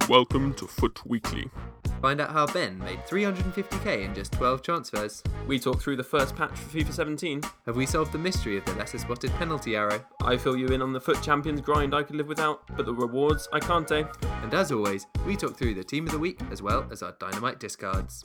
Welcome to Foot Weekly. Find out how Ben made 350k in just 12 transfers. We talk through the first patch for FIFA 17. Have we solved the mystery of the lesser spotted penalty arrow? I fill you in on the Foot Champions grind I could live without, but the rewards I can't take. And as always, we talk through the team of the week as well as our dynamite discards.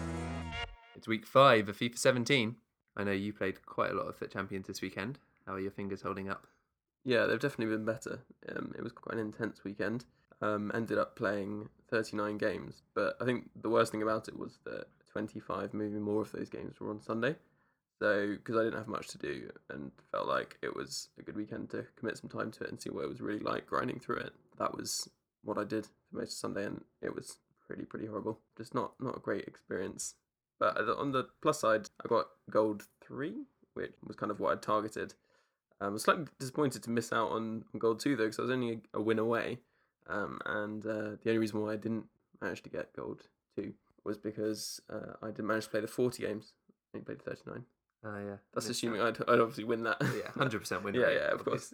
It's week 5 of FIFA 17. I know you played quite a lot of Foot Champions this weekend. How are your fingers holding up? Yeah, they've definitely been better. It was quite an intense weekend. Ended up playing 39 games, but I think the worst thing about it was that 25, maybe more of those games were on Sunday. So, because I didn't have much to do and felt like it was a good weekend to commit some time to it and see what it was really like grinding through it. That was what I did for most of Sunday, and it was pretty horrible. Just not a great experience. But on the plus side, I got gold 3, which was kind of what I'd targeted. I was slightly disappointed to miss out on gold 2 though, because I was only a win away. And the only reason why I didn't manage to get gold 2 was because I didn't manage to play the 40 games. I only played 39. Yeah. That's assuming I'd obviously win that. Yeah, 100% win. Yeah, of course.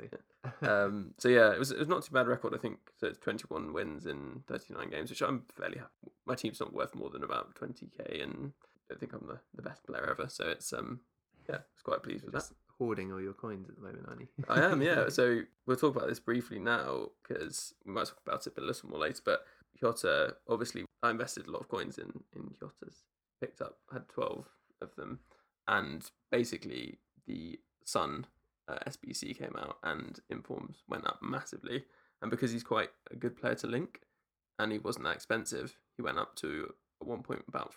So yeah, it was not too bad record, I think. So it's 21 wins in 39 games, which I'm fairly happy. My team's not worth more than about 20k, and I think I'm the best player ever. So it's I was quite pleased with that. Hoarding all your coins at the moment, aren't you? I am, yeah. So we'll talk about this briefly now, because we might talk about it a little more later. But Jota, obviously, I invested a lot of coins in Jota's. Had 12 of them. And basically, the Sun SBC came out and informs went up massively. And because he's quite a good player to link, and he wasn't that expensive, he went up to at one point about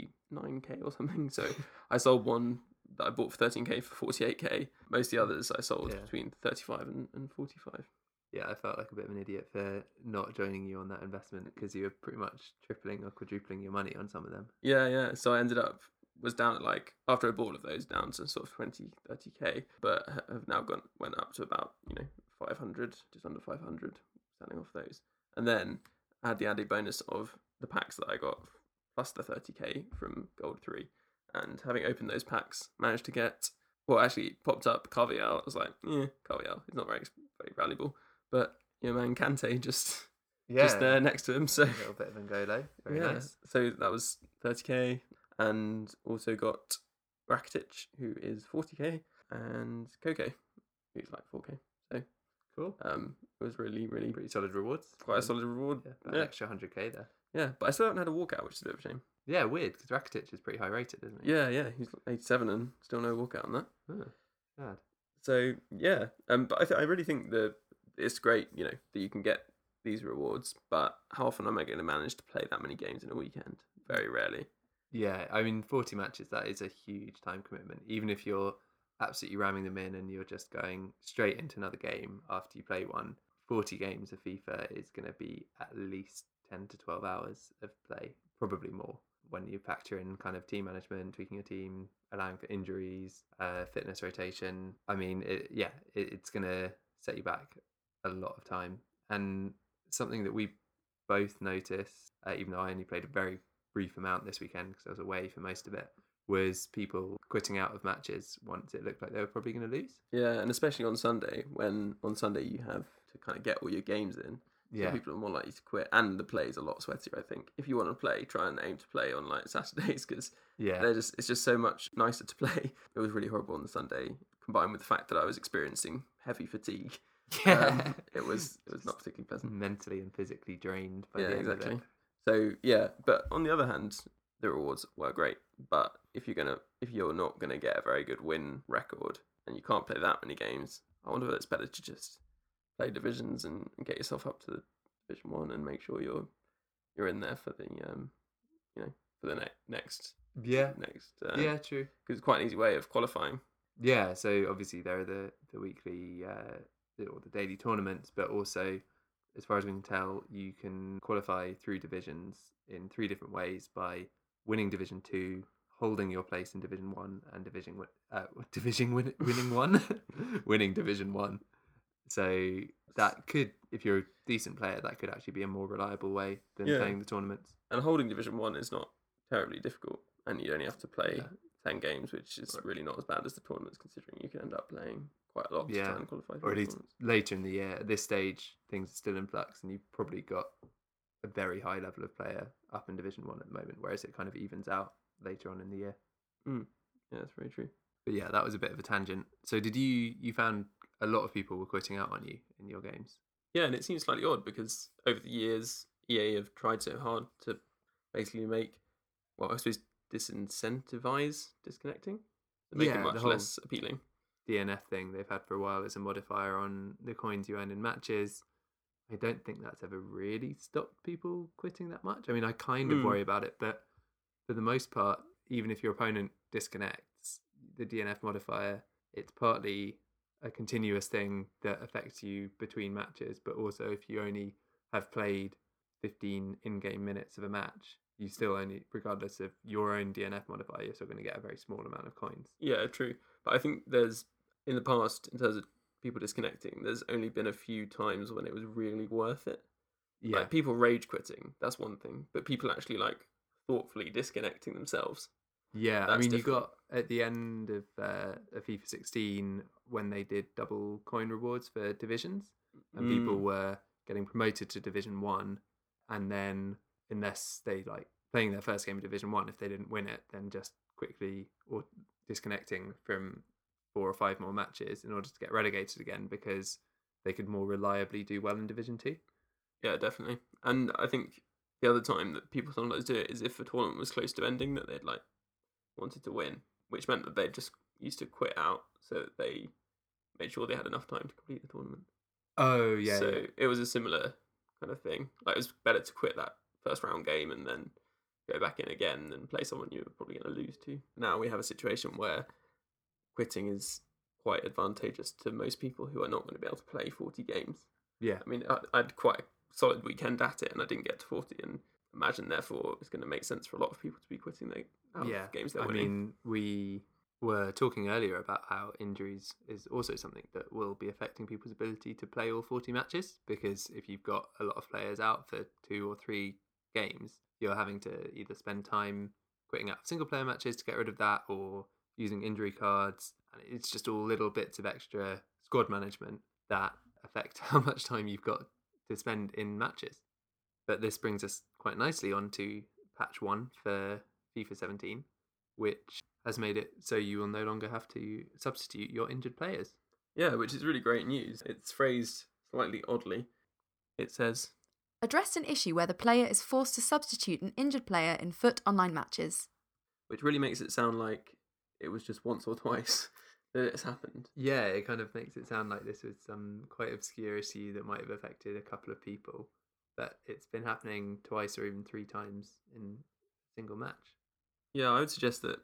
49k or something. So I sold one that I bought for 13k for 48k. Most of the others I sold between 35 and 45. Yeah, I felt like a bit of an idiot for not joining you on that investment, because you were pretty much tripling or quadrupling your money on some of them. Yeah. So I was down at, like, after I bought all of those, down to sort of 20, 30k, but have now went up to about 500, just under 500, selling off those. And then I had the added bonus of the packs that I got plus the 30k from Gold 3. And having opened those packs, managed to get, actually popped up Carvial. I was like, Carvial, he's not very valuable. But your man Kante just there next to him. So a little bit of N'Golo. Very nice. So that was 30k. And also got Rakitic, who is 40k, and Koke, who's like 4k. So cool. It was really pretty solid rewards. Quite a solid reward. Yeah, an extra 100k there. Yeah, but I still haven't had a walkout, which is a bit of a shame. Yeah, weird, because Rakitic is pretty high rated, isn't he? Yeah, he's 87 and still no walkout on that. Sad. So yeah, but I really think that it's great, that you can get these rewards. But how often am I going to manage to play that many games in a weekend? Very rarely. Yeah, I mean, 40 matches, that is a huge time commitment. Even if you're absolutely ramming them in and you're just going straight into another game after you play one, 40 games of FIFA is going to be at least 10 to 12 hours of play, probably more, when you factor in kind of team management, tweaking your team, allowing for injuries, fitness rotation. I mean, it's going to set you back a lot of time. And something that we both noticed, even though I only played a very brief amount this weekend because I was away for most of it, was people quitting out of matches once it looked like they were probably going to lose. Yeah, and especially on Sunday, when on Sunday you have to kind of get all your games in. Yeah, so people are more likely to quit, and the play is a lot sweatier. I think if you want to play, try and aim to play on like Saturdays, because it's just so much nicer to play. It was really horrible on the Sunday, combined with the fact that I was experiencing heavy fatigue. Yeah, it was not particularly pleasant. Mentally and physically drained. By the end exactly. Of it. So yeah, but on the other hand, the rewards were great. But if you're not gonna get a very good win record and you can't play that many games, I wonder if it's better to just play divisions and get yourself up to Division 1 and make sure you're in there for the for the next. Yeah. Next. True. Because it's quite an easy way of qualifying. Yeah. So obviously there are the weekly or the daily tournaments, but also, as far as we can tell, you can qualify through divisions in 3 different ways: by winning Division 2, holding your place in Division 1, and winning Division 1. So that could, if you're a decent player, that could actually be a more reliable way than playing the tournaments. And holding Division 1 is not terribly difficult, and you only have to play 10 games, which is really not as bad as the tournaments, considering you can end up playing quite a lot to try and qualify for or at least later in the year. At this stage, things are still in flux, and you've probably got a very high level of player up in Division 1 at the moment, whereas it kind of evens out later on in the year. Yeah, that's very true. But yeah, that was a bit of a tangent. So did you found a lot of people were quitting out on you in your games? Yeah, and it seems slightly odd because over the years, EA have tried so hard to basically make, well, I suppose, disincentivize disconnecting, to make it Yeah, the much whole less appealing. DNF thing they've had for a while as a modifier on the coins you earn in matches. I don't think that's ever really stopped people quitting that much. I mean, I kind of worry about it, but for the most part, even if your opponent disconnects, the DNF modifier, it's partly a continuous thing that affects you between matches, but also if you only have played 15 in-game minutes of a match, you still only, regardless of your own DNF modifier, you're still going to get a very small amount of coins. Yeah, true. But I think there's, in the past, in terms of people disconnecting, there's only been a few times when it was really worth it. Yeah. Like, people rage quitting, that's one thing, but people actually, like, thoughtfully disconnecting themselves. Yeah, I That's mean, you different. got at the end of FIFA 16 when they did double coin rewards for divisions, and people were getting promoted to Division 1, and then unless they like playing their first game of Division 1, if they didn't win it, then just quickly or disconnecting from 4 or 5 more matches in order to get relegated again because they could more reliably do well in Division 2. Yeah, definitely. And I think the other time that people sometimes do it is if a tournament was close to ending that they'd like wanted to win, which meant that they just used to quit out so that they made sure they had enough time to complete the tournament. Oh, yeah. So yeah. it was a similar kind of thing. Like, it was better to quit that first round game and then go back in again and play someone you were probably going to lose to. Now we have a situation where quitting is quite advantageous to most people who are not going to be able to play 40 games. Yeah. I mean, I had quite a solid weekend at it and I didn't get to 40, and imagine, therefore, it's going to make sense for a lot of people to be quitting out of games they're winning. I mean, we were talking earlier about how injuries is also something that will be affecting people's ability to play all 40 matches, because if you've got a lot of players out for 2 or 3 games, you're having to either spend time quitting out single player matches to get rid of that or using injury cards, and it's just all little bits of extra squad management that affect how much time you've got to spend in matches. But this brings us quite nicely on to patch 1 for FIFA 17, which has made it so you will no longer have to substitute your injured players. Yeah, which is really great news. It's phrased slightly oddly. It says, addressed an issue where the player is forced to substitute an injured player in FUT online matches. Which really makes it sound like it was just once or twice that it's happened. Yeah, it kind of makes it sound like this was some quite obscure issue that might have affected a couple of people, but it's been happening twice or even 3 times in a single match. Yeah, I would suggest that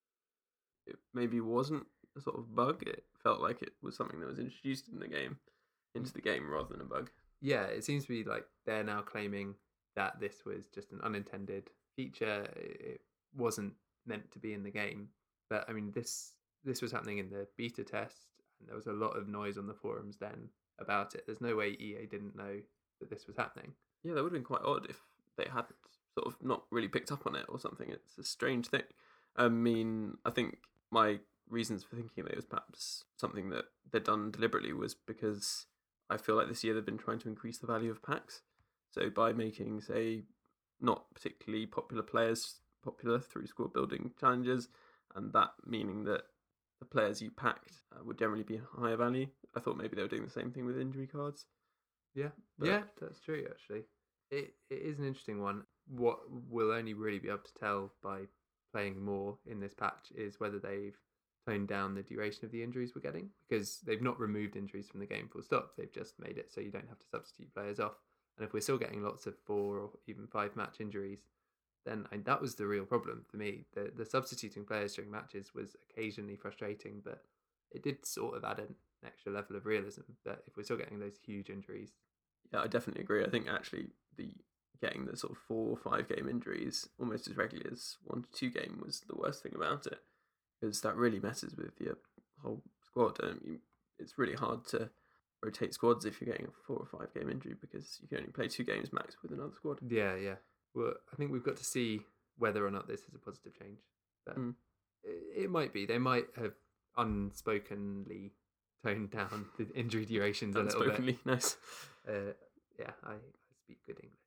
it maybe wasn't a sort of bug. It felt like it was something that was introduced into the game rather than a bug. Yeah, it seems to be like they're now claiming that this was just an unintended feature. It wasn't meant to be in the game. But I mean, this was happening in the beta test, and there was a lot of noise on the forums then about it. There's no way EA didn't know that this was happening. Yeah, that would have been quite odd if they had sort of not really picked up on it or something. It's a strange thing. I mean, I think my reasons for thinking that it was perhaps something that they'd done deliberately was because I feel like this year they've been trying to increase the value of packs. So by making, say, not particularly popular players popular through squad building challenges, and that meaning that the players you packed would generally be higher value. I thought maybe they were doing the same thing with injury cards. Yeah, But- yeah, that's true. Actually, it is an interesting one. What we'll only really be able to tell by playing more in this patch is whether they've toned down the duration of the injuries we're getting, because they've not removed injuries from the game full stop. They've just made it so you don't have to substitute players off. And if we're still getting lots of 4 or even 5 match injuries, then that was the real problem for me. The substituting players during matches was occasionally frustrating, but it did sort of add an extra level of realism. But if we're still getting those huge injuries, Yeah, I definitely agree. I think actually getting the sort of 4 or 5 game injuries almost as regularly as 1 to 2 game was the worst thing about it, because that really messes with your whole squad. It's really hard to rotate squads if you're getting a 4 or 5 game injury, because you can only play 2 games max with another squad. yeah. Well, I think we've got to see whether or not this is a positive change. But it might be. They might have unspokenly toned down the injury durations a little bit. Unspokenly, nice. Yeah, I speak good English.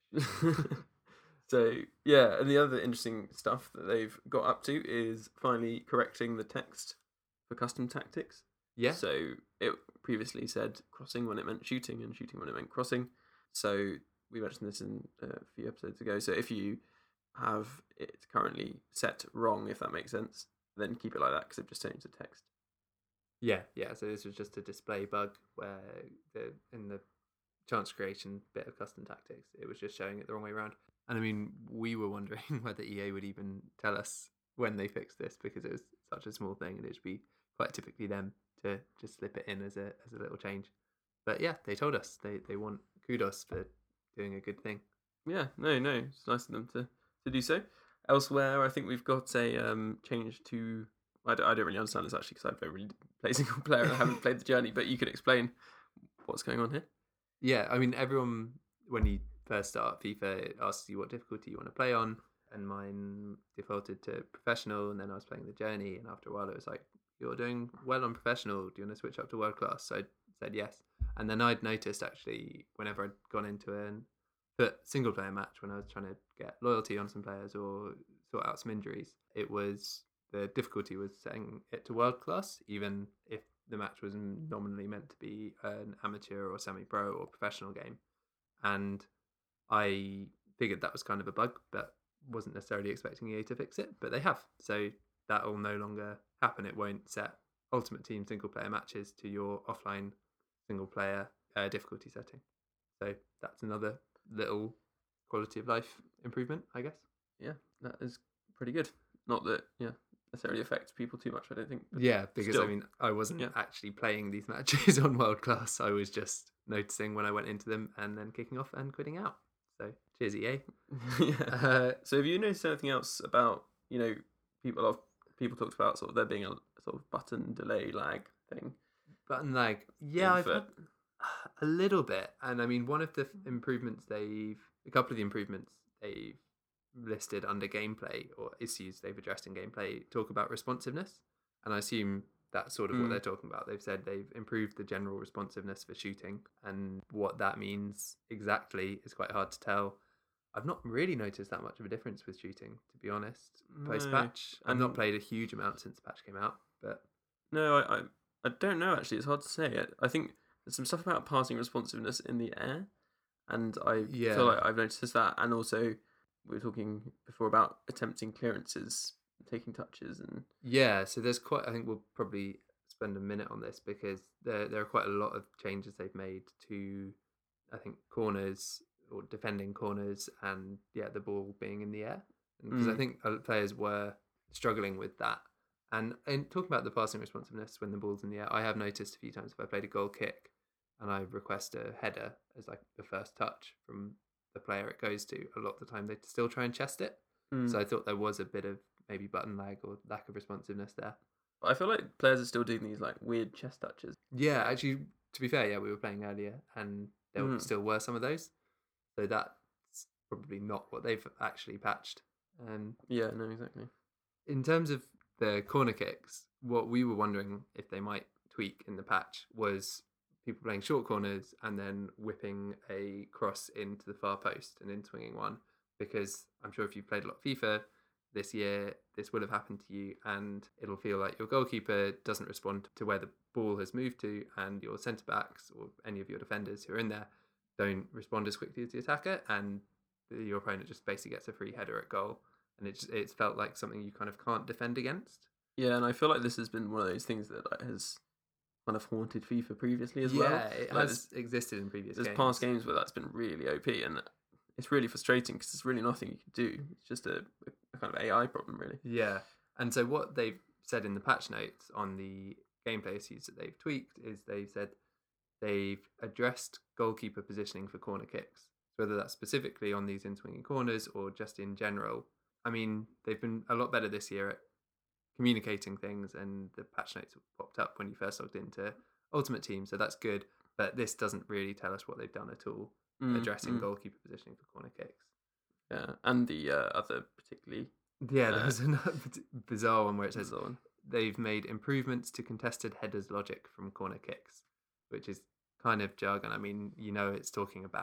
So yeah, and the other interesting stuff that they've got up to is finally correcting the text for custom tactics. Yeah. So it previously said crossing when it meant shooting and shooting when it meant crossing. So we mentioned this in a few episodes ago. So if you have it currently set wrong, if that makes sense, then keep it like that because they've just changed the text. Yeah. So this was just a display bug where in the chance creation bit of custom tactics, it was just showing it the wrong way around. And I mean, we were wondering whether EA would even tell us when they fixed this because it was such a small thing and it should be quite typically them to just slip it in as a little change. But yeah, they told us they want kudos for doing a good thing. Yeah, no, it's nice of them to do so. Elsewhere, I think we've got a change to. I don't really understand this actually because I don't really play single player and I haven't played the journey. But you could explain what's going on here. Yeah, I mean, everyone when you first start FIFA, it asks you what difficulty you want to play on, and mine defaulted to professional, and then I was playing the journey, and after a while it was like, you're doing well on professional, do you want to switch up to world class? So I said yes, and then I'd noticed actually whenever I'd gone into a single player match when I was trying to get loyalty on some players or sort out some injuries, it was the difficulty was setting it to world class, even if the match was nominally meant to be an amateur or semi-pro or professional game. And I figured that was kind of a bug, but wasn't necessarily expecting EA to fix it, but they have. So that will no longer happen. It won't set Ultimate Team single player matches to your offline single player difficulty setting. So that's another little quality of life improvement, I guess. Yeah, that is pretty good. Not that, necessarily affects people too much, I don't think. Yeah, because still, I mean, I wasn't actually playing these matches on world class. I was just noticing when I went into them and then kicking off and quitting out. So cheers, EA. Yeah. So have you noticed anything else about, people? A lot of people talked about sort of there being a sort of button delay lag thing. Button lag. Yeah, I've had a little bit. And I mean, one of the improvements a couple of the improvements they've listed under gameplay or issues they've addressed in gameplay talk about responsiveness. And I assume that's sort of what they're talking about. They've said they've improved the general responsiveness for shooting, and what that means exactly is quite hard to tell. I've not really noticed that much of a difference with shooting, to be honest. Post-patch, I've not played a huge amount since the patch came out, but no, I don't know actually. It's hard to say. I think there's some stuff about passing responsiveness in the air, and I feel like I've noticed that. And also, we were talking before about attempting clearances, taking touches, and so there's quite. I think we'll probably spend a minute on this because there are quite a lot of changes they've made to, I think, corners or defending corners and the ball being in the air, because I think players were struggling with that. And in talking about the passing responsiveness when the ball's in the air, I have noticed a few times if I played a goal kick and I request a header as like the first touch from the player it goes to, a lot of the time they still try and chest it. So I thought there was a bit of maybe button lag or lack of responsiveness there. I feel like players are still doing these like weird chest touches. Yeah, actually, to be fair, we were playing earlier and there still were some of those. So that's probably not what they've actually patched. Yeah, no, exactly. In terms of the corner kicks, what we were wondering if they might tweak in the patch was people playing short corners and then whipping a cross into the far post and in swinging one, because I'm sure if you've played a lot of FIFA this year, this will have happened to you, and it'll feel like your goalkeeper doesn't respond to where the ball has moved to, and your centre backs or any of your defenders who are in there don't respond as quickly as the attacker, and your opponent just basically gets a free header at goal, and it's felt like something you kind of can't defend against. Yeah, and I feel like this has been one of those things that has kind of haunted FIFA previously as well. Yeah, it has existed in previous games. There's past games where that's been really OP, and it's really frustrating because there's really nothing you can do. It's just a kind of AI problem, really. Yeah, and so what they've said in the patch notes on the gameplay issues that they've tweaked is they've said they've addressed goalkeeper positioning for corner kicks, whether that's specifically on these in-swinging corners or just in general. I mean, they've been a lot better this year at communicating things, and the patch notes popped up when you first logged into Ultimate Team, so that's good, but this doesn't really tell us what they've done at all addressing goalkeeper positioning for corner kicks. Yeah, and the other particularly... Yeah, there's another bizarre one where it says they've made improvements to contested headers logic from corner kicks, which is kind of jargon. I mean, it's talking about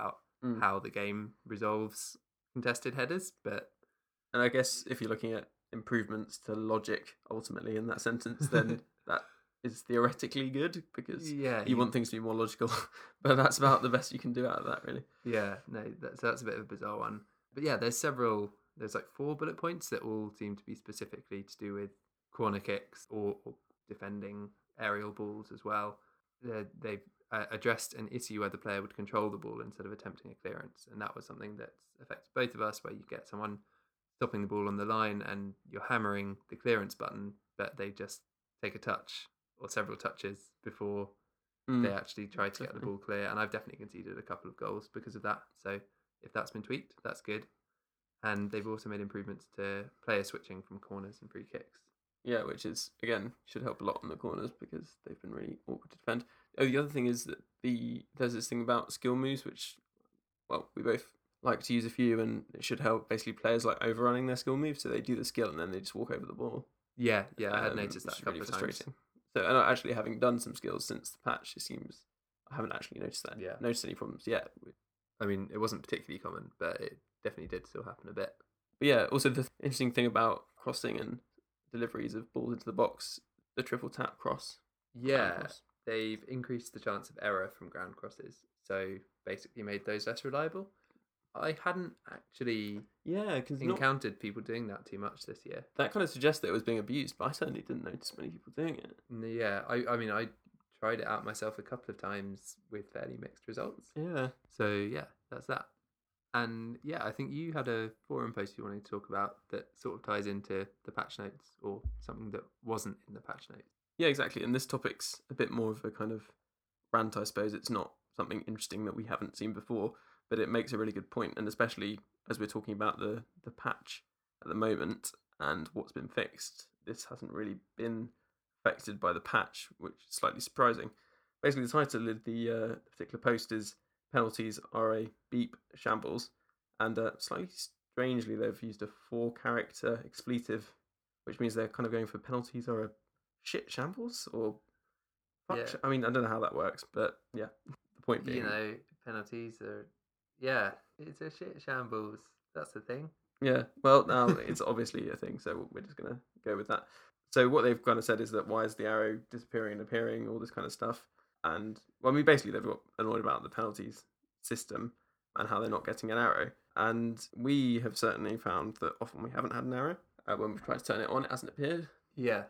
how the game resolves contested headers. But And I guess if you're looking at improvements to logic ultimately in that sentence, then that is theoretically good because you want things to be more logical. But that's about the best you can do out of that, really. Yeah, no, that's a bit of a bizarre one. But yeah, there's like 4 bullet points that all seem to be specifically to do with corner kicks or defending aerial balls as well. They've addressed an issue where the player would control the ball instead of attempting a clearance, and that was something that's affected both of us, where you get someone stopping the ball on the line and you're hammering the clearance button, but they just take a touch or several touches before they actually try to get the ball clear. And I've definitely conceded a couple of goals because of that. So if that's been tweaked, that's good. And they've also made improvements to player switching from corners and free kicks. Yeah, which is, again, should help a lot on the corners because they've been really awkward to defend. Oh, the other thing is that there's this thing about skill moves, which, well, we both like to use a few, and it should help basically players like overrunning their skill moves, so they do the skill and then they just walk over the ball. Yeah, I had noticed that a couple of times. So, and actually having done some skills since the patch, it seems I haven't actually noticed that. Yeah. Noticed any problems yet. I mean, it wasn't particularly common, but it definitely did still happen a bit. But yeah, also the interesting thing about crossing and deliveries of balls into the box, the triple tap cross. Yeah, they've increased the chance of error from ground crosses, so basically made those less reliable. I hadn't actually encountered people doing that too much this year. That kind of suggests that it was being abused, but I certainly didn't notice many people doing it. Yeah, I mean, I tried it out myself a couple of times with fairly mixed results. Yeah. So yeah, that's that. And yeah, I think you had a forum post you wanted to talk about that sort of ties into the patch notes, or something that wasn't in the patch notes. Yeah, exactly. And this topic's a bit more of a kind of rant, I suppose. It's not something interesting that we haven't seen before, but it makes a really good point. And especially as we're talking about the patch at the moment and what's been fixed, this hasn't really been affected by the patch, which is slightly surprising. Basically, the title of the particular post is "Penalties are a beep shambles," and slightly strangely, they've used a 4-character expletive, which means they're kind of going for penalties are a shit shambles or fuck. Yeah. I mean, I don't know how that works, but yeah, the point being, Penalties are, yeah, it's a shit shambles. That's the thing. Yeah, well, now it's obviously a thing, so we're just gonna go with that. So what they've kind of said is that why is the arrow disappearing and appearing, all this kind of stuff. And, well, I mean, basically they've got annoyed about the penalties system and how they're not getting an arrow. And we have certainly found that often we haven't had an arrow. When we've tried to turn it on, it hasn't appeared. Yeah,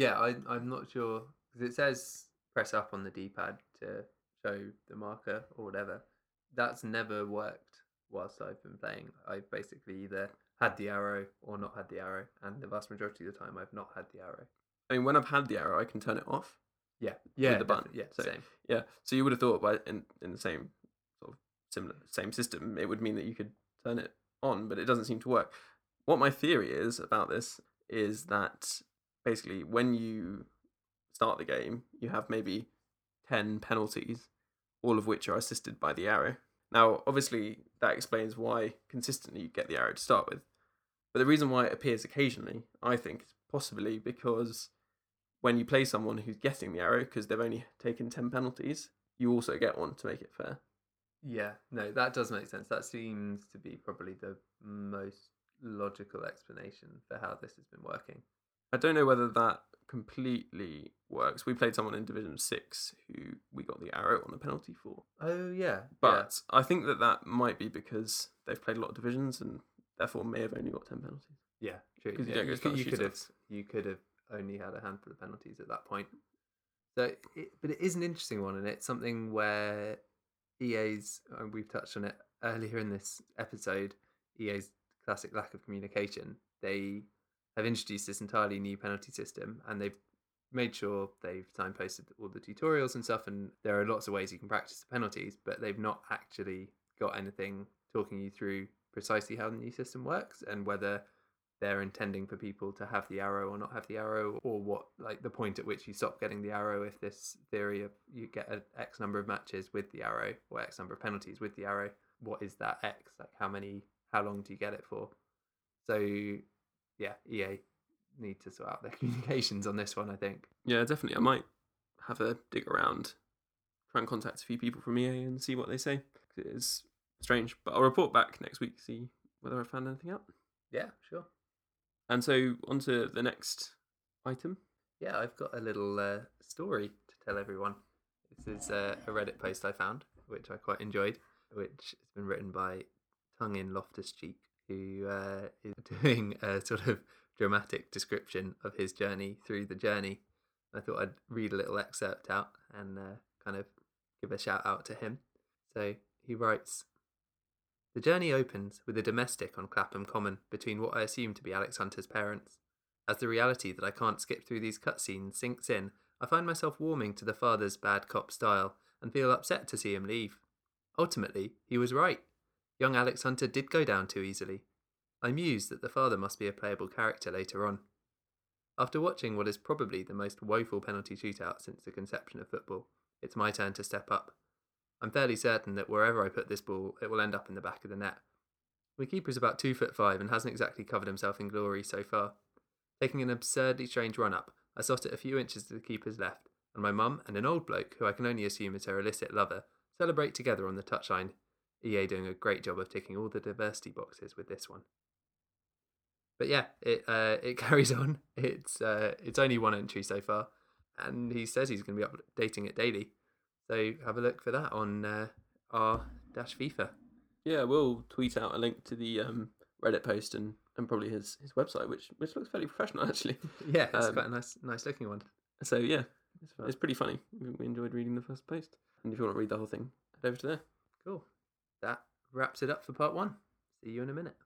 I'm not sure, because it says press up on the D-pad to show the marker or whatever. That's never worked whilst I've been playing. I've basically either had the arrow or not had the arrow, and the vast majority of the time I've not had the arrow. I mean, when I've had the arrow, I can turn it off. Yeah, with the button. Yeah, so, same. Yeah, so you would have thought, by in the same sort of same system, it would mean that you could turn it on, but it doesn't seem to work. What my theory is about this is that basically when you start the game, you have maybe 10 penalties, all of which are assisted by the arrow. Now, obviously, that explains why consistently you get the arrow to start with. But the reason why it appears occasionally, I think, is possibly because when you play someone who's getting the arrow, because they've only taken 10 penalties, you also get one to make it fair. Yeah, no, that does make sense. That seems to be probably the most logical explanation for how this has been working. I don't know whether that completely works. We played someone in Division 6 who we got the arrow on the penalty for. Oh, yeah. But I think that might be because they've played a lot of divisions and therefore may have only got 10 penalties. Yeah, true. Because you could have only had a handful of penalties at that point. But it is an interesting one, and it's something where EA's, and we've touched on it earlier in this episode, EA's classic lack of communication. They have introduced this entirely new penalty system, and they've made sure they've signposted all the tutorials and stuff, and there are lots of ways you can practice the penalties, but they've not actually got anything talking you through precisely how the new system works and whether they're intending for people to have the arrow or not have the arrow, or what, like, the point at which you stop getting the arrow. If this theory of you get an X number of matches with the arrow or X number of penalties with the arrow, what is that X? Like, how long do you get it for? So yeah, EA need to sort out their communications on this one, I think. Yeah, definitely. I might have a dig around, try and contact a few people from EA and see what they say. It is strange. But I'll report back next week to see whether I found anything out. Yeah, sure. And so on to the next item. Yeah, I've got a little story to tell everyone. This is a Reddit post I found, which I quite enjoyed, which has been written by Tongue-in Loftus-Cheek, who is doing a sort of dramatic description of his journey through the journey. I thought I'd read a little excerpt out and kind of give a shout out to him. So he writes, "The journey opens with a domestic on Clapham Common between what I assume to be Alex Hunter's parents. As the reality that I can't skip through these cutscenes sinks in, I find myself warming to the father's bad cop style and feel upset to see him leave. Ultimately, he was right. Young Alex Hunter did go down too easily. I muse that the father must be a playable character later on. After watching what is probably the most woeful penalty shootout since the conception of football, it's my turn to step up. I'm fairly certain that wherever I put this ball, it will end up in the back of the net. The keeper's about 2'5" and hasn't exactly covered himself in glory so far. Taking an absurdly strange run-up, I shot it a few inches to the keeper's left, and my mum and an old bloke, who I can only assume is her illicit lover, celebrate together on the touchline. EA doing a great job of ticking all the diversity boxes with this one." But yeah, it carries on. It's only one entry so far, and he says he's going to be updating it daily. So have a look for that on r-FIFA. Yeah, we'll tweet out a link to the Reddit post and probably his website, which looks fairly professional actually. Yeah, it's quite a nice looking one. So yeah, it's pretty funny. We enjoyed reading the first post, and if you want to read the whole thing, head over to there. Cool. That wraps it up for part 1. See you in a minute.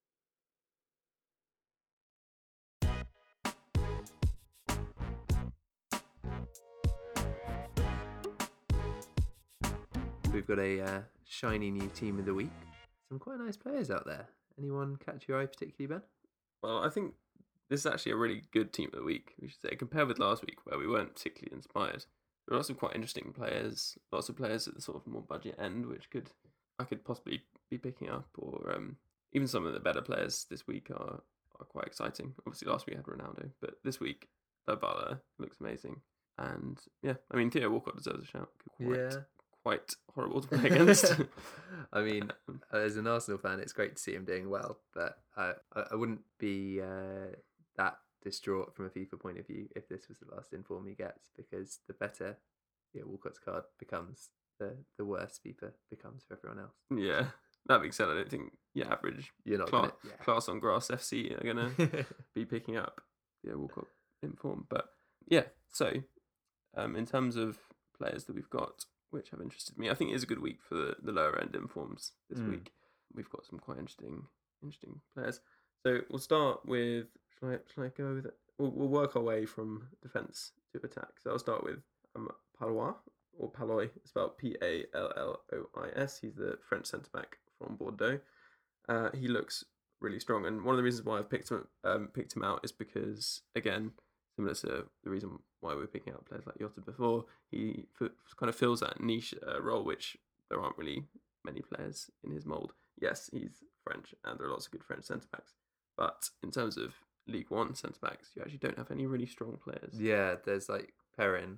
We've got a shiny new team of the week. Some quite nice players out there. Anyone catch your eye particularly, Ben? Well, I think this is actually a really good team of the week, we should say, compared with last week where we weren't particularly inspired. There are lots of quite interesting players, lots of players at the sort of more budget end, which I could possibly be picking up, or even some of the better players this week are quite exciting. Obviously last week we had Ronaldo, but this week Dybala looks amazing. And yeah, I mean, Theo Walcott deserves a shout. Quite horrible to play against. I mean, as an Arsenal fan, it's great to see him doing well, but I wouldn't be that distraught from a FIFA point of view if this was the last inform he gets, because the better Walcott's card becomes, the worse FIFA becomes for everyone else. Yeah, that being said, I don't think your average class on grass FC are going to be picking up Walcott inform. But yeah, so in terms of players that we've got which have interested me, I think it is a good week for the lower end informs this week. We've got some quite interesting players. So we'll start with, shall I go with it? We'll work our way from defence to attack. So I'll start with Palois, or Palois, spelled Pallois. He's the French centre-back from Bordeaux. He looks really strong, and one of the reasons why I've picked him out is because, again, similar to the reason why we're picking out players like Jota before, he kind of fills that niche role, which there aren't really many players in his mould. Yes, he's French, and there are lots of good French centre-backs. But in terms of League One centre-backs, you actually don't have any really strong players. Yeah, there's like Perrin.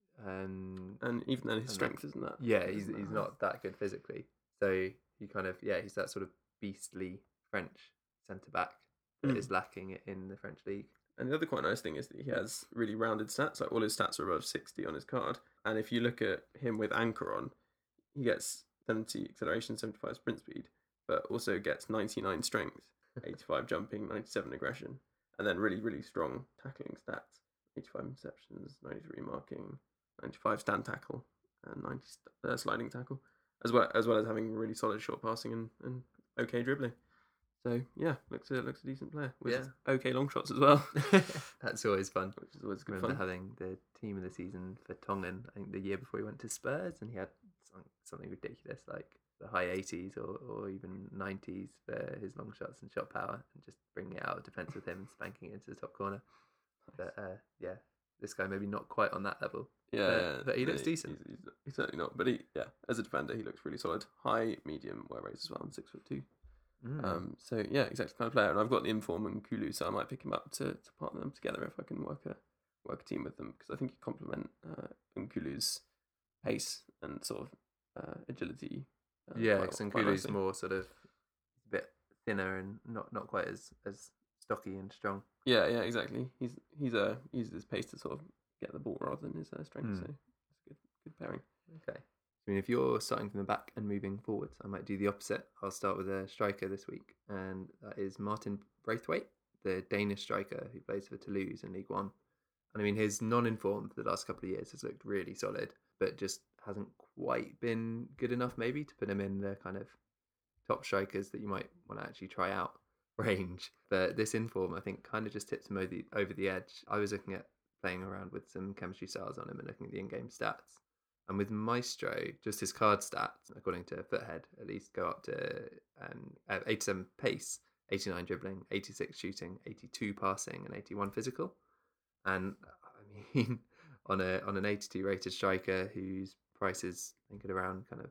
And even then, his strength isn't that. Yeah, he's not that good physically. So he kind of, he's that sort of beastly French centre-back that is lacking in the French league. And the other quite nice thing is that he has really rounded stats. Like all his stats are above 60 on his card. And if you look at him with anchor on, he gets 70 acceleration, 75 sprint speed, but also gets 99 strength, 85 jumping, 97 aggression, and then really, really strong tackling stats. 85 interceptions, 93 marking, 95 stand tackle, and 90 sliding tackle, as well as having really solid short passing and okay dribbling. So yeah, looks a decent player with okay long shots as well. That's always fun. Which is always good fun. fun. Having the team of the season for Tongan, I think the year before he went to Spurs, and he had something ridiculous like the high 80s or even 90s for his long shots and shot power, and just bringing it out of defence with him and spanking it into the top corner. But this guy maybe not quite on that level. But he looks decent. He's certainly not. But as a defender, he looks really solid. High, medium, wear rates as well, and 6'2". So yeah, exactly kind of player. And I've got the Inform and Kulu, so I might pick him up to partner them together if I can work a team with them, because I think you complement Nkulu's pace and sort of agility Yeah, quite Xanquulu's nicely. more sort of a bit thinner and not quite as stocky and strong. Yeah, exactly. He's uses his pace to sort of get the ball rather than his strength. So it's a good pairing. Okay. I mean, if you're starting from the back and moving forwards, I might do the opposite. I'll start with a striker this week, and that is Martin Braithwaite, the Danish striker who plays for Toulouse in League One. And I mean, his non-inform for the last couple of years has looked really solid, but just hasn't quite been good enough maybe to put him in the kind of top strikers that you might want to actually try out range. But this inform, I think, kind of just tips him over the edge. I was looking at playing around with some chemistry styles on him and looking at the in-game stats. And with Maestro, just his card stats, according to Foothead, at least go up to 87 pace, 89 dribbling, 86 shooting, 82 passing, and 81 physical. And I mean, on an 82 rated striker whose price is, I think, at around kind of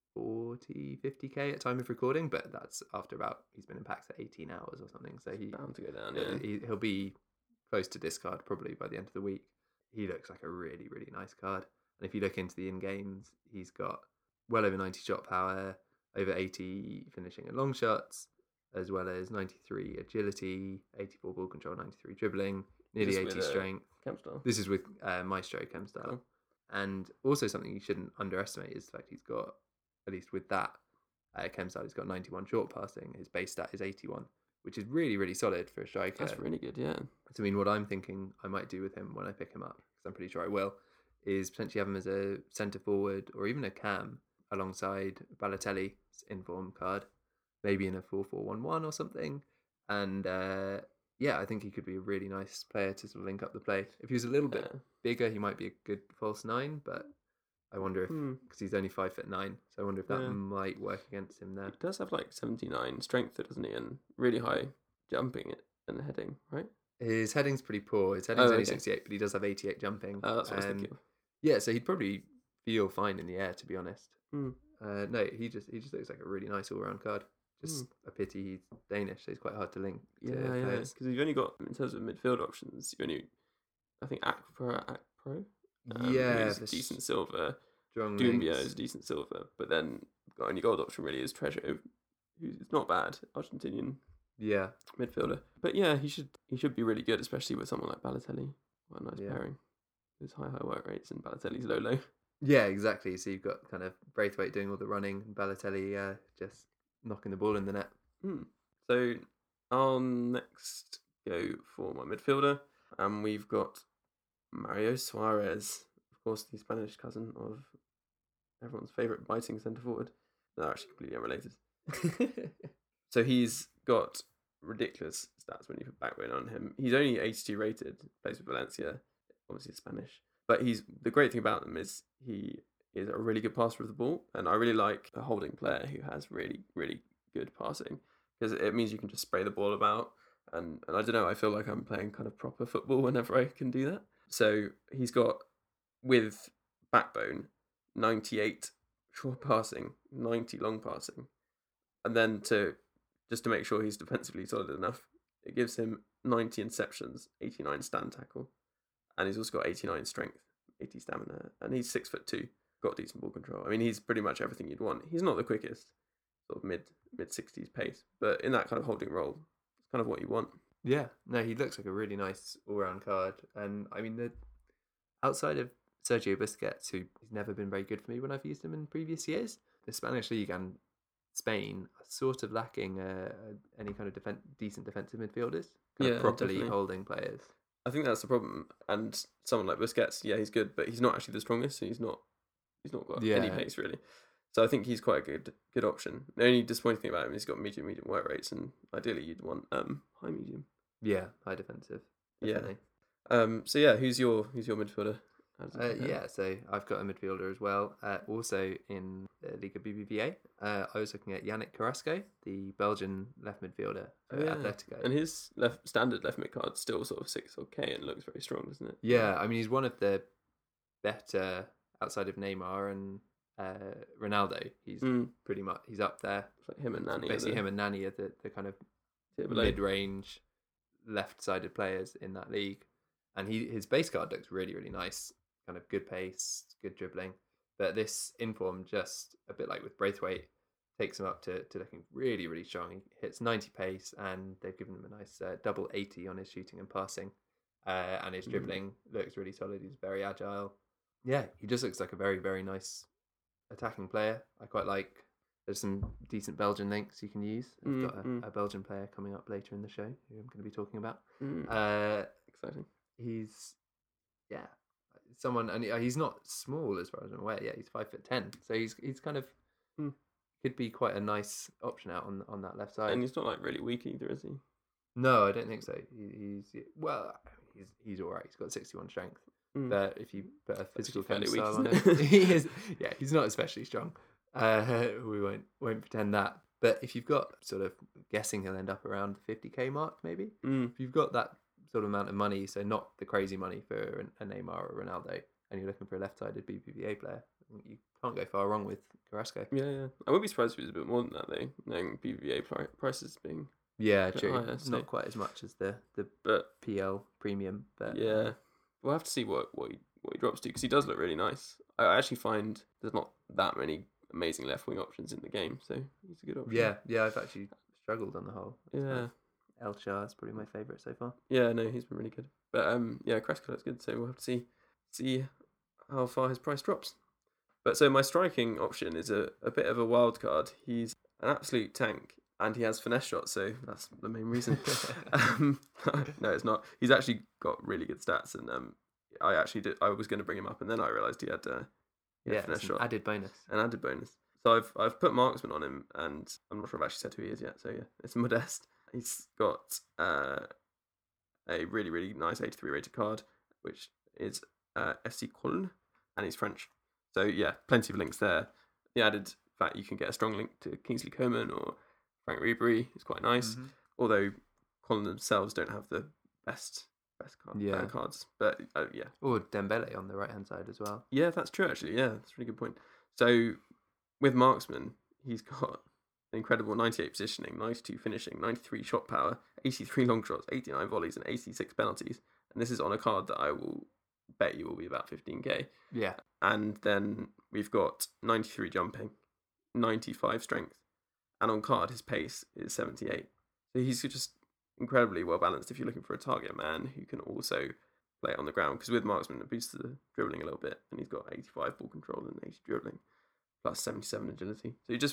40, 50k at time of recording, but that's after he's been in packs for 18 hours or something. So he's bound to go down. Yeah, he'll be close to discard probably by the end of the week. He looks like a really, really nice card. And if you look into the in-games, he's got well over 90 shot power, over 80 finishing and long shots, as well as 93 agility, 84 ball control, 93 dribbling, nearly 80 strength. Chemstyle. This is with Maestro Chemstyle. Cool. And also something you shouldn't underestimate is the fact he's got, at least with that Chemstyle, he's got 91 short passing. His base stat is 81, which is really, really solid for a striker. That's really good, yeah. So, I mean, what I'm thinking I might do with him when I pick him up, because I'm pretty sure I will, is potentially have him as a centre forward or even a cam alongside Balotelli's inform card, maybe in a 4-4-1-1 or something. And I think he could be a really nice player to sort of link up the play. If he was a little bit bigger, he might be a good false 9, but I wonder if, because he's only 5'9", so I wonder if that might work against him there. He does have like 79 strength, doesn't he? And really high jumping and heading, right? His heading's pretty poor. His heading's only 68, but he does have 88 jumping. Oh, that's what I was thinking of. Yeah, so he'd probably feel fine in the air, to be honest. No, he just looks like a really nice all-round card. Just a pity he's Danish, so he's quite hard to link to players. Because you've only got, in terms of midfield options, I think Akpro. Who's decent silver. Doumbia is decent silver, but then the only gold option really is Treasure, who's not bad, Argentinian midfielder. But yeah, he should be really good, especially with someone like Balotelli. What a nice pairing. His high work rates and Balotelli's low. Yeah, exactly. So you've got kind of Braithwaite doing all the running and Balotelli just knocking the ball in the net. So I'll next go for my midfielder, and we've got Mario Suarez, of course, the Spanish cousin of everyone's favourite biting centre forward. They're actually completely unrelated. So he's got ridiculous stats when you put backbone on him. He's only 82 rated, plays with Valencia, obviously Spanish. But the great thing about him is he is a really good passer of the ball, and I really like a holding player who has really, really good passing, because it means you can just spray the ball about, and I don't know, I feel like I'm playing kind of proper football whenever I can do that. So he's got, with backbone, 98 short passing, 90 long passing, and then to make sure he's defensively solid enough, it gives him 90 interceptions, 89 stand tackle, and he's also got 89 strength, 80 stamina, and he's 6'2", got decent ball control. I mean, he's pretty much everything you'd want. He's not the quickest, sort of mid 60s pace, but in that kind of holding role, it's kind of what you want. Yeah, no, he looks like a really nice all-round card, and I mean, outside of Sergio Busquets, who has never been very good for me when I've used him in previous years, the Spanish League and Spain are sort of lacking any kind of decent defensive midfielders, properly definitely. Holding players. I think that's the problem. And someone like Busquets, he's good, but he's not actually the strongest. So he's not got any pace really. So I think he's quite a good option. The only disappointing thing about him is he's got medium work rates, and ideally you'd want high medium. Yeah, high defensive. Definitely. So who's your midfielder? So I've got a midfielder as well. Also in the Liga BBVA, I was looking at Yannick Carrasco, the Belgian left midfielder for Atletico. And his standard left mid card's still sort of 6k and looks very strong, doesn't it? Yeah, I mean, he's one of the better outside of Neymar and Ronaldo. He's pretty much, he's up there. It's like him and Nani. Basically, him and Nani are the kind of mid-range left-sided players in that league. And his base card looks really, really nice. Kind of good pace, good dribbling. But this inform, just a bit like with Braithwaite, takes him up to looking really, really strong. He hits 90 pace, and they've given him a nice double 80 on his shooting and passing. And his dribbling looks really solid. He's very agile. Yeah, he just looks like a very, very nice attacking player. I quite like. There's some decent Belgian links you can use. I've got a Belgian player coming up later in the show who I'm going to be talking about. Exciting. He's someone, and he's not small as far as I'm aware. Yeah, he's 5'10", so he's kind of could be quite a nice option out on that left side. And he's not like really weak either, is he? No, I don't think so. He's all right. He's got 61 strength, but if you put a physical kind of style on him, he's not especially strong. We won't pretend that. But if you've got sort of guessing he'll end up around the 50k mark, maybe. If you've got that sort of amount of money, so not the crazy money for a Neymar or Ronaldo, and you're looking for a left-sided BBVA player, I think you can't go far wrong with Carrasco. Yeah. I would be surprised if it was a bit more than that, though, knowing BBVA prices being true. higher, Not quite as much as the PL premium, but yeah, we'll have to see what he drops to, because he does look really nice. I actually find there's not that many amazing left-wing options in the game, so he's a good option. Yeah, I've actually struggled on the whole. El Shah is probably my favourite so far. Yeah, no, he's been really good. But Carrasco looks good, so we'll have to see how far his price drops. But so my striking option is a bit of a wild card. He's an absolute tank, and he has finesse shots, so that's the main reason. No, it's not. He's actually got really good stats, and I was going to bring him up, and then I realised he had finesse shot. Added bonus. An added bonus. So I've put marksman on him, and I'm not sure I've actually said who he is yet. So yeah, it's Modeste. He's got a really, really nice 83 rated card, which is FC Köln, and he's French. So yeah, plenty of links there. The added fact you can get a strong link to Kingsley Coman or Frank Ribery is quite nice. Although Köln themselves don't have the best cards, but Or Dembele on the right hand side as well. Yeah, that's true actually. Yeah, that's a really good point. So with marksman, he's got an incredible 98 positioning, 92 finishing, 93 shot power, 83 long shots, 89 volleys, and 86 penalties. And this is on a card that I will bet you will be about 15k. Yeah. And then we've got 93 jumping, 95 strength, and on card his pace is 78. So he's just incredibly well balanced if you're looking for a target man who can also play it on the ground. Because with marksman, it boosts the dribbling a little bit, and he's got 85 ball control and 80 dribbling, plus 77 agility. So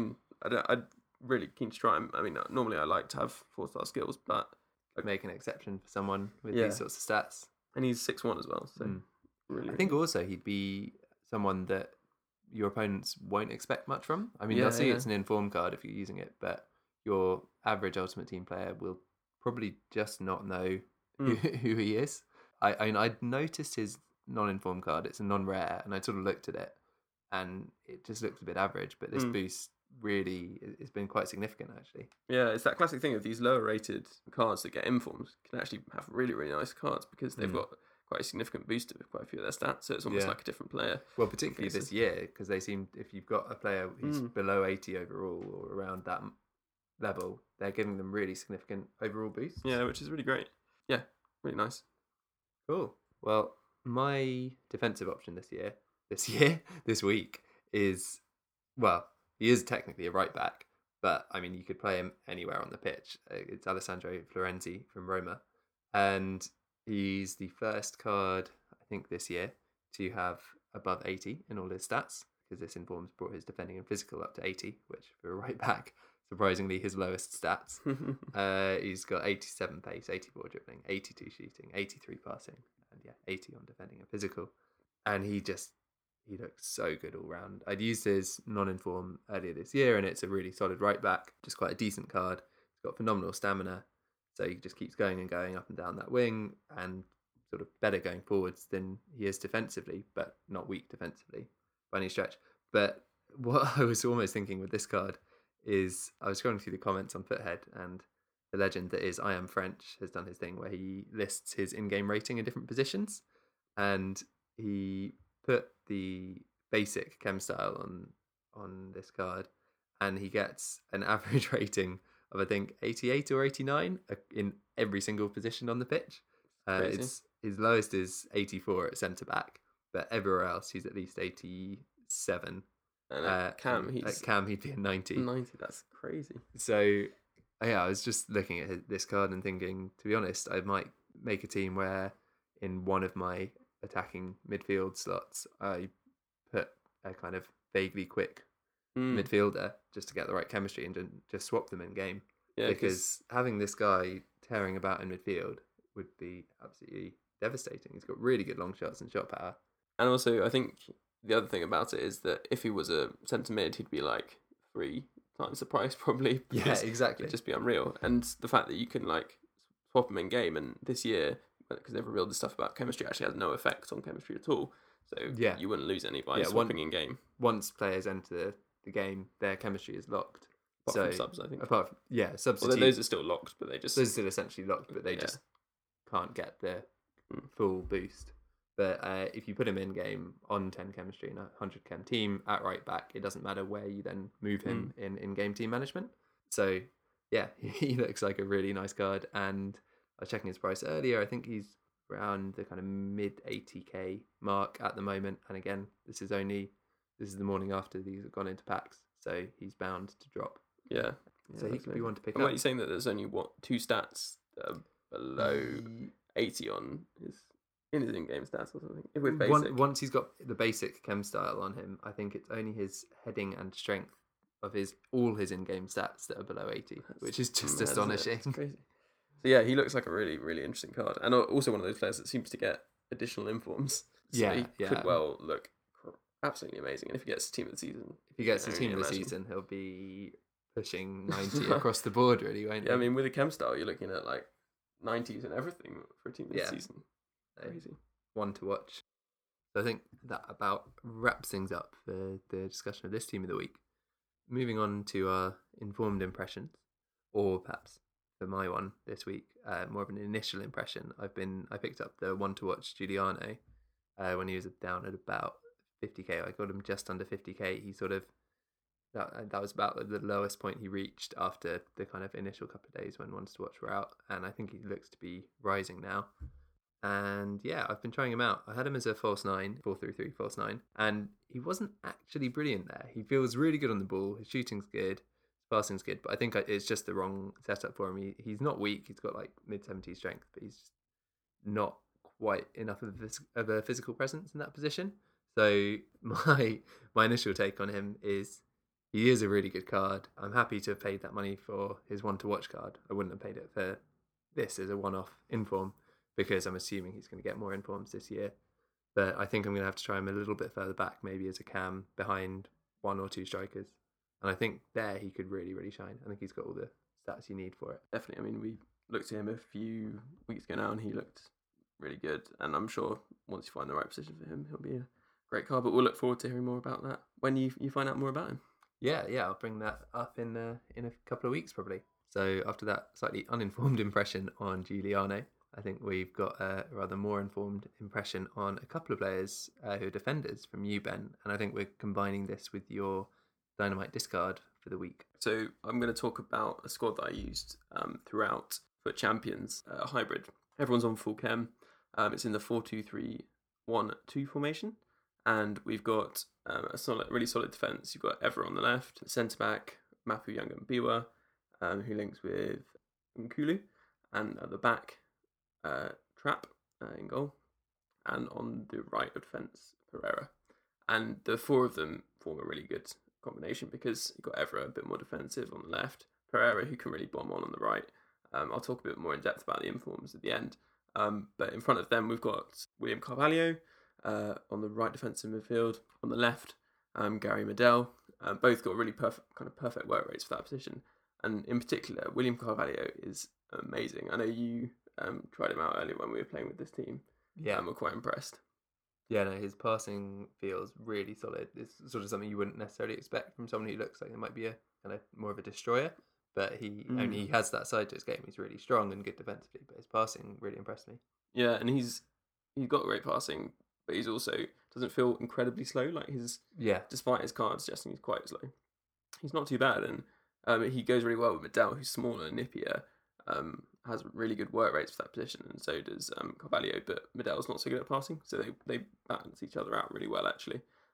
I'd really keen to try him. I mean, normally I like to have 4-star skills, but make an exception for someone with these sorts of stats. And he's 6'1" as well, so really. I think also he'd be someone that your opponents won't expect much from. I mean, they'll see it's an informed card if you're using it, but your average Ultimate Team player will probably just not know who he is. I'd noticed his non-informed card. It's a non-rare, and I sort of looked at it, and it just looked a bit average. But this boost really has been quite significant, actually. Yeah, it's that classic thing of these lower-rated cards that get informed can actually have really, really nice cards because they've got quite a significant booster with quite a few of their stats, so it's almost like a different player. Well, particularly this year, because they seem, if you've got a player who's below 80 overall or around that level, they're giving them really significant overall boosts. Yeah, which is really great. Yeah, really nice. Cool. Well, my defensive option this week is, well, he is technically a right back, but I mean, you could play him anywhere on the pitch. It's Alessandro Florenzi from Roma, and he's the first card, I think, this year to have above 80 in all his stats, because this informs brought his defending and physical up to 80, which for a right back, surprisingly, his lowest stats. He's got 87 pace, 84 dribbling, 82 shooting, 83 passing, and 80 on defending and physical. And he looks so good all round. I'd used his non-inform earlier this year, and it's a really solid right back, just quite a decent card. He's got phenomenal stamina, so he just keeps going and going up and down that wing, and sort of better going forwards than he is defensively, but not weak defensively by any stretch. But what I was almost thinking with this card is, I was scrolling through the comments on Foothead, and the legend that is I Am French has done his thing where he lists his in-game rating in different positions, and he put the basic chem style on this card, and he gets an average rating of, I think, 88 or 89 in every single position on the pitch. His lowest is 84 at centre back, but everywhere else he's at least 87. And Cam, at Cam, he'd be a 90. 90. That's crazy. So, yeah, I was just looking at this card and thinking, to be honest, I might make a team where in one of my attacking midfield slots, I put a kind of vaguely quick midfielder just to get the right chemistry and just swap them in game. Yeah, because having this guy tearing about in midfield would be absolutely devastating. He's got really good long shots and shot power. And also, I think the other thing about it is that if he was a centre mid, he'd be like 3 times the price probably. Yeah, exactly. It'd just be unreal. And the fact that you can like swap him in game, and this year, because they've revealed the stuff about chemistry, actually has no effect on chemistry at all. So you wouldn't lose any by swapping in game. Once players enter the game, their chemistry is locked. Apart from subs, I think. Apart from, substitutes. Although those are still locked, but they just... Those are still essentially locked, but they just can't get the full boost. But if you put him in game on 10 chemistry in a 100 chem team at right back, it doesn't matter where you then move him in game team management. So, yeah, he looks like a really nice card. And I was checking his price earlier. I think he's around the kind of mid 80k mark at the moment. And again, this is the morning after these have gone into packs. So he's bound to drop. Yeah. So he could be one to pick up. Am I you saying that there's only, 2 stats that are below 80 on his... in his in-game stats or something. With basic. Once he's got the basic chem style on him, I think it's only his heading and strength of all his in-game stats that are below 80, which is just astonishing. That's crazy. So yeah, he looks like a really, really interesting card, and also one of those players that seems to get additional informs. So he could well look absolutely amazing. And if he gets team of the season, he'll be pushing 90 across the board, really, won't he? Yeah, I mean, with a chem style, you're looking at like 90s and everything for a team of the season. Crazy. One to watch. So I think that about wraps things up for the discussion of this team of the week. Moving on to our informed impressions, or perhaps for my one this week, more of an initial impression. I picked up the one to watch Giuliano when he was down at about 50k. I got him just under 50k. He sort of that was about the lowest point he reached after the kind of initial couple of days when ones to watch were out, and I think he looks to be rising now. And yeah, I've been trying him out. I had him as a false 9, 4-3-3 false 9, and he wasn't actually brilliant there. He feels really good on the ball. His shooting's good, his passing's good, but I think it's just the wrong setup for him. He's not weak. He's got like mid-70s strength, but he's just not quite enough of a physical presence in that position. So my initial take on him is he is a really good card. I'm happy to have paid that money for his one to watch card. I wouldn't have paid it for this as a one-off inform, because I'm assuming he's going to get more informs this year. But I think I'm going to have to try him a little bit further back, maybe as a cam behind 1 or 2 strikers. And I think there he could really, really shine. I think he's got all the stats you need for it. Definitely. I mean, we looked at him a few weeks ago now, and he looked really good. And I'm sure once you find the right position for him, he'll be a great card. But we'll look forward to hearing more about that when you find out more about him. Yeah, I'll bring that up in a couple of weeks probably. So after that slightly uninformed impression on Giuliano, I think we've got a rather more informed impression on a couple of players who are defenders from you, Ben. And I think we're combining this with your Dynamite discard for the week. So I'm going to talk about a squad that I used throughout for Champions, a hybrid. Everyone's on full chem. It's in the 4-2-3-1-2 formation. And we've got a really solid defence. You've got Ever on the left, centre-back, Mapu Yangambiwa, who links with Nkulu. And at the back, Trap in goal. And on the right of defence, Pereira. And the 4 of them form a really good combination because you've got Evra a bit more defensive on the left, Pereira who can really bomb on the right. I'll talk a bit more in depth about the informs at the end. But in front of them we've got William Carvalho on the right defensive midfield. On the left, Gary Medel. Both got really perfect work rates for that position. And in particular, William Carvalho is amazing. I know you tried him out earlier when we were playing with this team. Yeah, we're quite impressed. Yeah, no, his passing feels really solid. It's sort of something you wouldn't necessarily expect from someone who looks like he might be a kind of more of a destroyer. But he has that side to his game. He's really strong and good defensively, but his passing really impressed me. Yeah, and he's got great passing, but he's also doesn't feel incredibly slow. Like despite his card suggesting he's quite slow, he's not too bad. And he goes really well with Medel, who's smaller and nippier. Has really good work rates for that position, and so does Carvalho, but Medel's not so good at passing, so they balance each other out really well actually.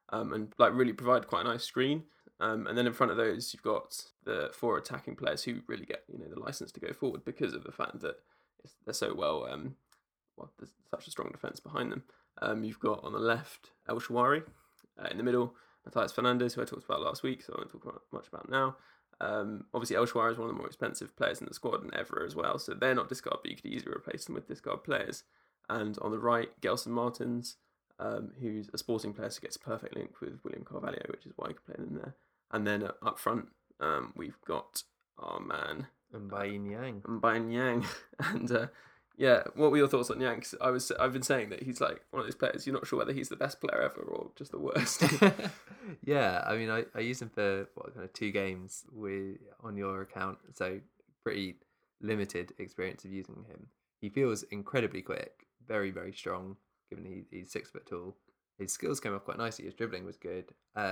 and like really provide quite a nice screen. And then in front of those, you've got the 4 attacking players who really get the license to go forward because of the fact that they're so well. There's such a strong defense behind them. You've got on the left El Shawari, in the middle Matthias Fernandes, who I talked about last week, so I won't talk much about now. Obviously, El Shawari is one of the more expensive players in the squad and ever as well, so they're not discard, but you could easily replace them with discard players. And on the right, Gelson Martins, who's a Sporting player, so gets a perfect link with William Carvalho, which is why you could play him in there. And then up front, we've got our man M'Baye Niang. And what were your thoughts on Niang? 'Cause I've been saying that he's like one of those players you're not sure whether he's the best player ever or just the worst. Yeah, I mean, I used him for kind of 2 games on your account, so pretty limited experience of using him. He feels incredibly quick, very, very strong, given he's 6 foot tall. His skills came off quite nicely. His dribbling was good.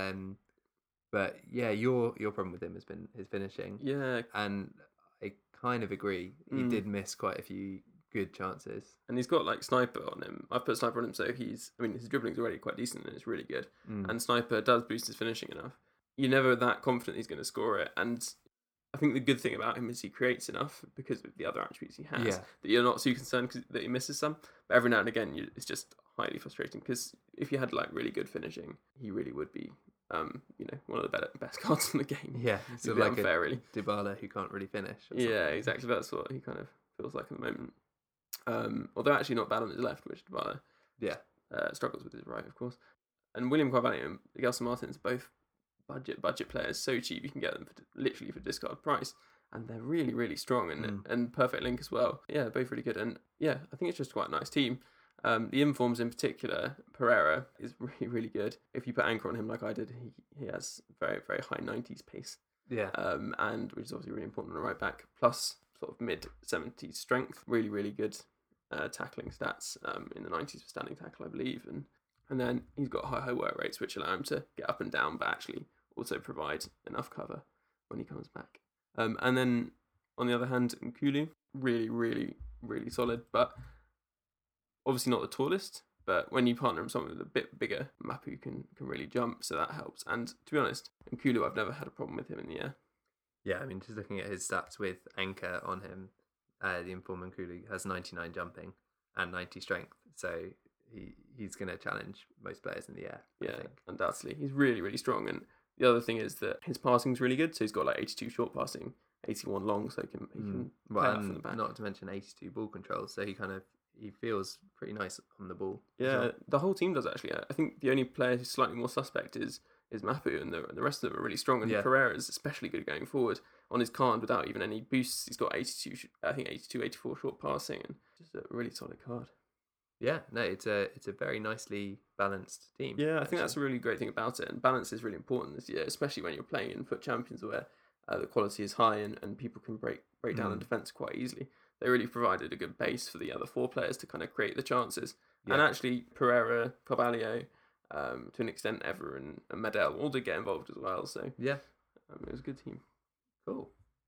But yeah, your problem with him has been his finishing. Yeah. And I kind of agree. He did miss quite a few good chances. And he's got like Sniper on him. I've put Sniper on him, so his dribbling's already quite decent and it's really good. And Sniper does boost his finishing enough. You're never that confident he's going to score it. And I think the good thing about him is he creates enough because of the other attributes he has that you're not too concerned that he misses some. But every now and again, it's just highly frustrating because if you had like really good finishing, he really would be, one of the best cards in the game. Yeah, sort of like unfair, really. Dybala who can't really finish. Yeah, exactly. That's what he kind of feels like at the moment. Although actually not bad on his left, which Dybala struggles with his right, of course. And William Carvalho and Gelson Martins, both budget players, so cheap you can get them literally for discard price, and they're really, really strong and perfect link as well. Yeah, both really good, and yeah, I think it's just quite a nice team. The informs in particular, Pereira is really, really good. If you put anchor on him like I did, he has very, very high 90s pace. Yeah. And which is obviously really important on the right back. Plus sort of mid 70s strength, really, really good tackling stats in the 90s for standing tackle, I believe, and then he's got high work rates, which allow him to get up and down, but actually also provide enough cover when he comes back. And then on the other hand, Nkulu, really, really, really solid, but obviously not the tallest. But when you partner him with someone with a bit bigger, Mapu can really jump, so that helps. And to be honest, Nkulu, I've never had a problem with him in the air. Yeah, I mean, just looking at his stats with anchor on him, the Inform Nkulu has 99 jumping and 90 strength, so he's going to challenge most players in the air. Yeah, undoubtedly. He's really, really strong. And the other thing is that his passing's really good, so he's got like 82 short passing, 81 long, so he can play out from the back. Not to mention 82 ball control, so he feels pretty nice on the ball. Yeah, well. The whole team does actually. I think the only player who's slightly more suspect is Mapu, and the rest of them are really strong. And Pereira is especially good going forward on his card without even any boosts. He's got 82, 84 short passing, and just a really solid card. Yeah, no, it's a very nicely balanced team. Yeah, I think that's a really great thing about it, and balance is really important this year, especially when you're playing in FUT Champions where the quality is high and people can break down the defence quite easily. They really provided a good base for the other 4 players to kind of create the chances. Yeah. And actually, Pereira, Carvalho, to an extent, Ever and Medel all did get involved as well. So yeah, it was a good team. Cool.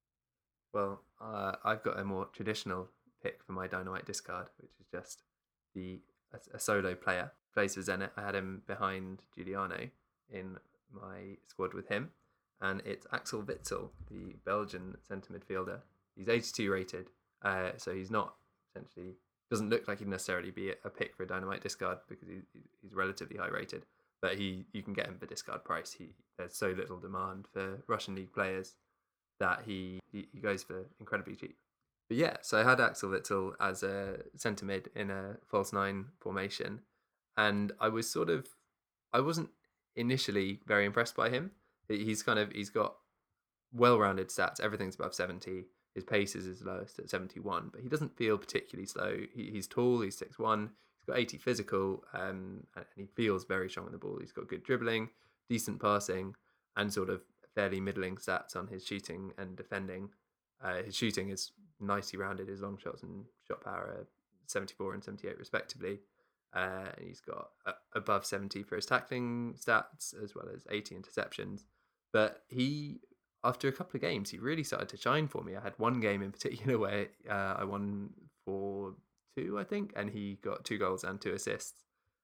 Well, I've got a more traditional pick for my Dynamite discard, which is just a solo player. Plays for Zenit. I had him behind Giuliano in my squad with him, and it's Axel Witsel, the Belgian centre midfielder. He's 82 rated. So he's not doesn't look like he'd necessarily be a pick for a Dynamite discard because he's relatively high rated, but you can get him for discard price. There's so little demand for Russian league players that he goes for incredibly cheap. But yeah, so I had Axel Witsel as a centre mid in a false 9 formation, and I wasn't initially very impressed by him. He's got well-rounded stats. Everything's above 70. His pace is his lowest at 71, but he doesn't feel particularly slow. He's tall, he's 6'1", he's got 80 physical, and he feels very strong on the ball. He's got good dribbling, decent passing, and sort of fairly middling stats on his shooting and defending. His shooting is nicely rounded. His long shots and shot power are 74 and 78 respectively. He's got above 70 for his tackling stats, as well as 80 interceptions. But after a couple of games, he really started to shine for me. I had one game in particular where I won 4-2, I think, and he got 2 goals and 2 assists.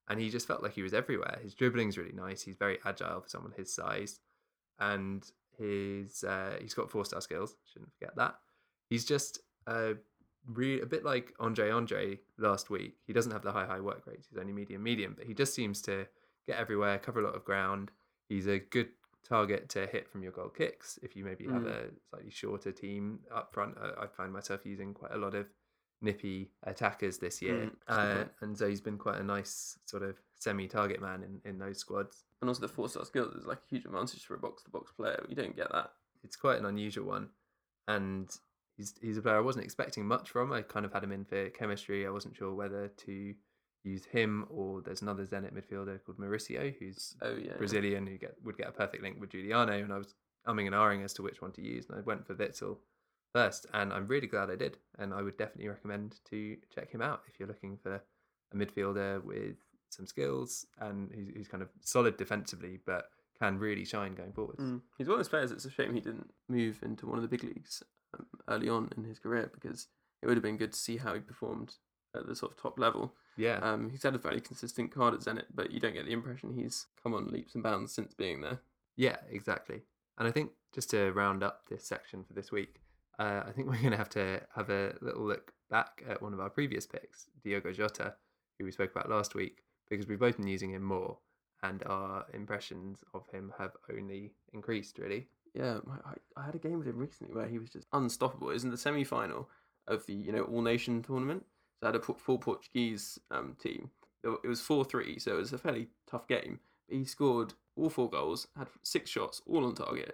and he just felt like he was everywhere. His dribbling's really nice. He's very agile for someone his size, and he's got 4-star skills. Shouldn't forget that. He's just a bit like Andre last week. He doesn't have the high work rates. He's only medium, but he just seems to get everywhere, cover a lot of ground. He's a good target to hit from your goal kicks if you maybe have a slightly shorter team up front. I find myself using quite a lot of nippy attackers this year, and so he's been quite a nice sort of semi-target man in those squads. And also the 4-star skills is like a huge advantage for a box-to-box player. You don't get that. It's quite an unusual one, and he's a player I wasn't expecting much from. I kind of had him in for chemistry. I wasn't sure whether to use him or there's another Zenit midfielder called Mauricio, who's Brazilian, who would get a perfect link with Giuliano, and I was umming and ahhing as to which one to use, and I went for Witsel first, and I'm really glad I did, and I would definitely recommend to check him out if you're looking for a midfielder with some skills and who's kind of solid defensively but can really shine going forward. He's one of those players. It's a shame he didn't move into one of the big leagues early on in his career, because it would have been good to see how he performed at the sort of top level. Yeah. He's had a fairly consistent card at Zenit, but you don't get the impression he's come on leaps and bounds since being there. Yeah, exactly. And I think just to round up this section for this week, I think we're going to have a little look back at one of our previous picks, Diogo Jota, who we spoke about last week, because we've both been using him more, and our impressions of him have only increased, really. Yeah, I had a game with him recently where he was just unstoppable. It was in the semi-final of the All-Nation tournament. So I had a full Portuguese team. It was 4-3, so it was a fairly tough game. But he scored all 4 goals, had 6 shots, all on target,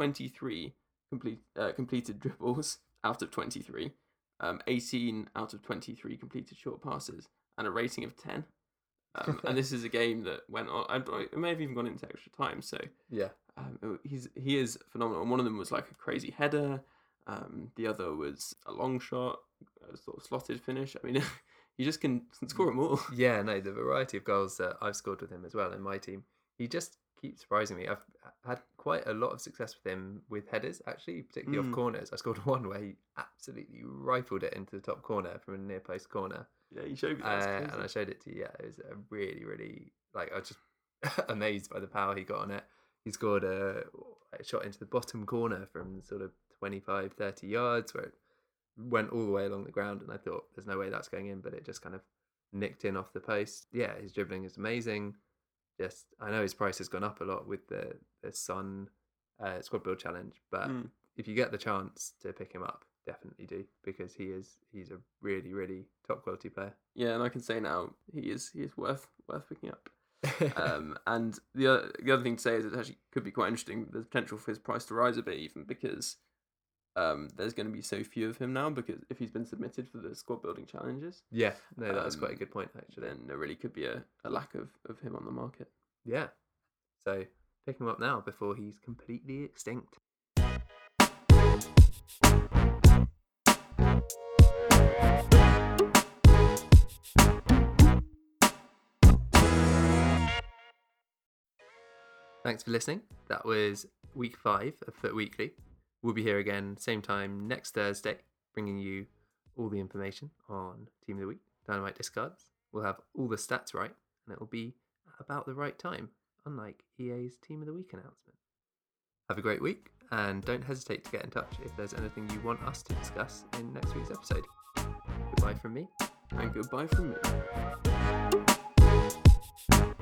23 completed dribbles out of 23, 18 out of 23 completed short passes, and a rating of 10. And this is a game that went on. It may have even gone into extra time. So yeah, he is phenomenal. And one of them was like a crazy header. The other was a long shot, a sort of slotted finish. I mean, he just can score them all. Yeah, no, the variety of goals that I've scored with him as well in my team, he just keeps surprising me. I've had quite a lot of success with him with headers, actually, particularly off corners. I scored one where he absolutely rifled it into the top corner from a near post corner. Yeah, you showed me that. And I showed it to you. Yeah, it was a really, really, I was just amazed by the power he got on it. He scored a shot into the bottom corner from sort of 25, 30 yards where it went all the way along the ground, and I thought there's no way that's going in, but it just kind of nicked in off the post. Yeah, his dribbling is amazing. I know his price has gone up a lot with the Sun Squad Build Challenge, but if you get the chance to pick him up, definitely do, because he's a really, really top quality player. Yeah, and I can say now he is worth picking up. And the other thing to say is it actually could be quite interesting. There's potential for his price to rise a bit, even because there's going to be so few of him now, because if he's been submitted for the squad building challenges. Yeah, no, that's quite a good point, actually. Then there really could be a lack of him on the market. Yeah, so pick him up now before he's completely extinct. Thanks for listening. That was week 5 of Foot Weekly. We'll be here again, same time next Thursday, bringing you all the information on Team of the Week, Dynamite Discards. We'll have all the stats right, and it will be at about the right time, unlike EA's Team of the Week announcement. Have a great week, and don't hesitate to get in touch if there's anything you want us to discuss in next week's episode. Goodbye from me. And goodbye from me.